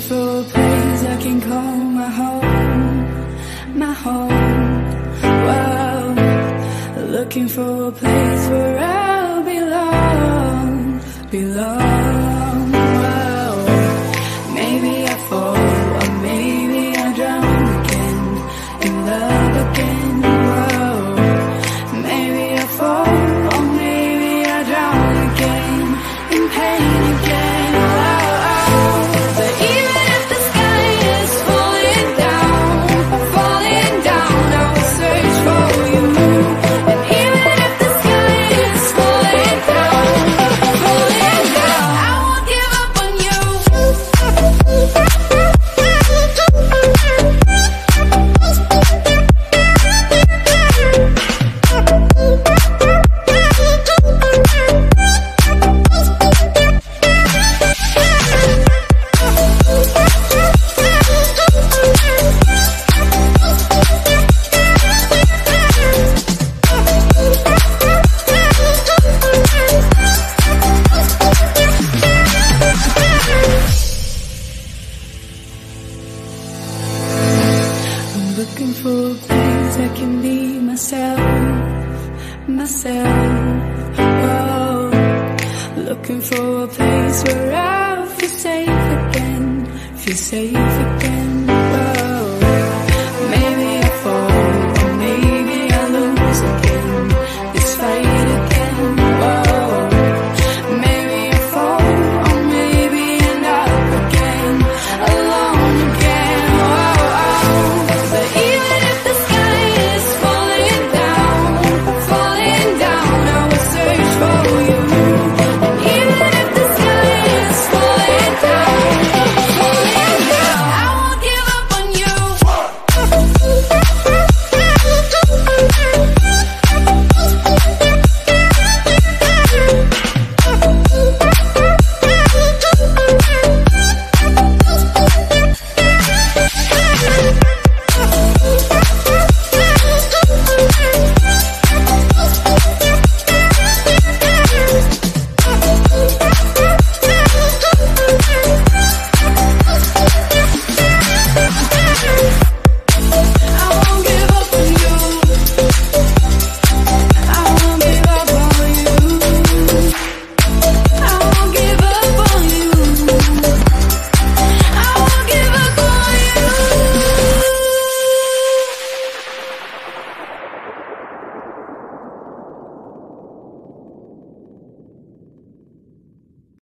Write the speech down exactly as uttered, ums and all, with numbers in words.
for a place I can call my home, my home. Whoa, looking for a place where I'll belong, belong. Whoa, maybe I fall or maybe I drown again, in love again. Whoa, maybe I fall or maybe I drown again, in pain again. Looking for a place I can be myself, myself. Oh, looking for a place where I feel safe again, feel safe again.